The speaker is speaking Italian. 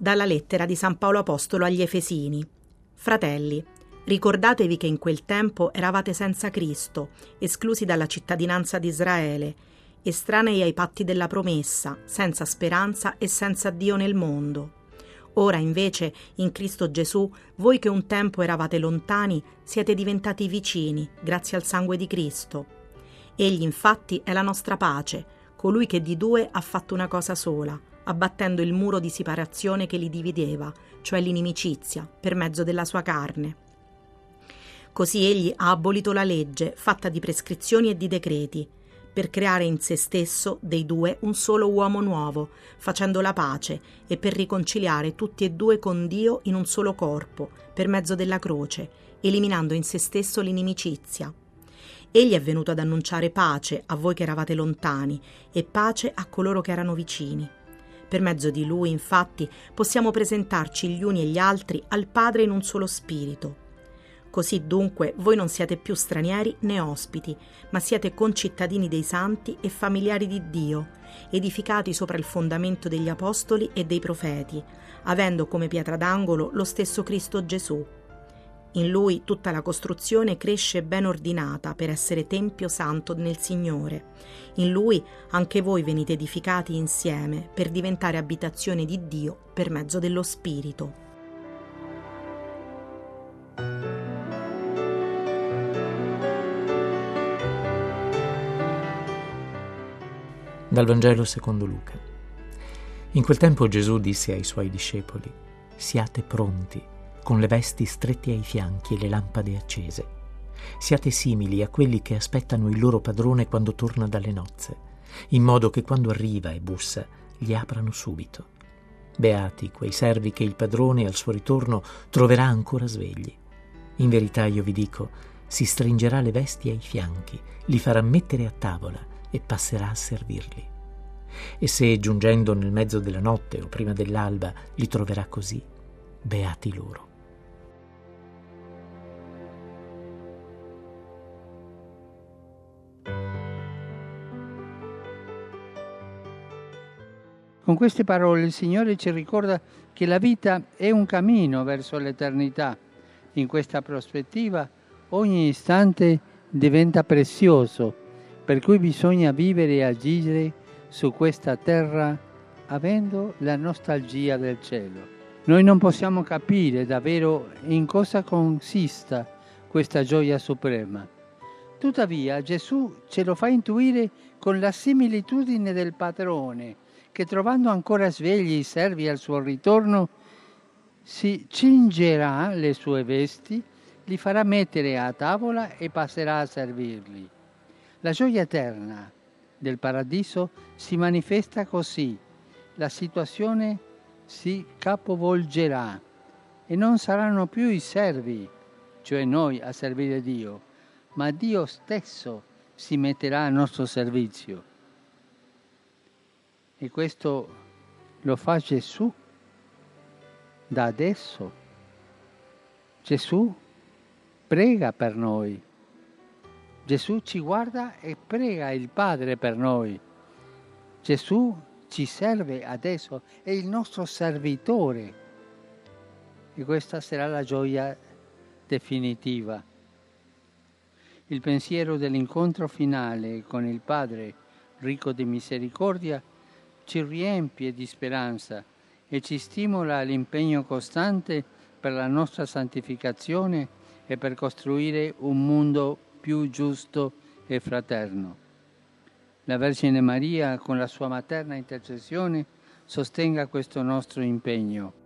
Dalla lettera di San Paolo Apostolo agli Efesini. Fratelli, ricordatevi che in quel tempo eravate senza Cristo, esclusi dalla cittadinanza di Israele, estranei ai patti della promessa, senza speranza e senza Dio nel mondo. Ora invece, in Cristo Gesù, voi che un tempo eravate lontani, siete diventati vicini, grazie al sangue di Cristo. Egli infatti è la nostra pace, colui che di due ha fatto una cosa sola, abbattendo il muro di separazione che li divideva, cioè l'inimicizia, per mezzo della sua carne. Così egli ha abolito la legge, fatta di prescrizioni e di decreti, per creare in se stesso dei due un solo uomo nuovo, facendo la pace, e per riconciliare tutti e due con Dio in un solo corpo, per mezzo della croce, eliminando in se stesso l'inimicizia. Egli è venuto ad annunciare pace a voi che eravate lontani e pace a coloro che erano vicini. Per mezzo di lui, infatti, possiamo presentarci gli uni e gli altri al Padre in un solo spirito. Così dunque voi non siete più stranieri né ospiti, ma siete concittadini dei santi e familiari di Dio, edificati sopra il fondamento degli apostoli e dei profeti, avendo come pietra d'angolo lo stesso Cristo Gesù. In lui tutta la costruzione cresce ben ordinata per essere tempio santo nel Signore. In lui anche voi venite edificati insieme per diventare abitazione di Dio per mezzo dello Spirito. Dal Vangelo secondo Luca. In quel tempo Gesù disse ai suoi discepoli: «Siate pronti, con le vesti strette ai fianchi e le lampade accese. Siate simili a quelli che aspettano il loro padrone quando torna dalle nozze, in modo che quando arriva e bussa gli aprano subito. Beati quei servi che il padrone al suo ritorno troverà ancora svegli. In verità io vi dico, si stringerà le vesti ai fianchi, li farà mettere a tavola e passerà a servirli. E se giungendo nel mezzo della notte o prima dell'alba li troverà così, beati loro». Con queste parole il Signore ci ricorda che la vita è un cammino verso l'eternità. In questa prospettiva ogni istante diventa prezioso, per cui bisogna vivere e agire su questa terra avendo la nostalgia del cielo. Noi non possiamo capire davvero in cosa consista questa gioia suprema. Tuttavia Gesù ce lo fa intuire con la similitudine del padrone, che trovando ancora svegli i servi al suo ritorno, si cingerà le sue vesti, li farà mettere a tavola e passerà a servirli. La gioia eterna del paradiso si manifesta così. La situazione si capovolgerà e non saranno più i servi, cioè noi, a servire Dio, ma Dio stesso si metterà al nostro servizio. E questo lo fa Gesù da adesso. Gesù prega per noi. Gesù ci guarda e prega il Padre per noi. Gesù ci serve adesso, è il nostro servitore. E questa sarà la gioia definitiva. Il pensiero dell'incontro finale con il Padre, ricco di misericordia, ci riempie di speranza e ci stimola all'impegno costante per la nostra santificazione e per costruire un mondo più giusto e fraterno. La Vergine Maria, con la sua materna intercessione, sostenga questo nostro impegno.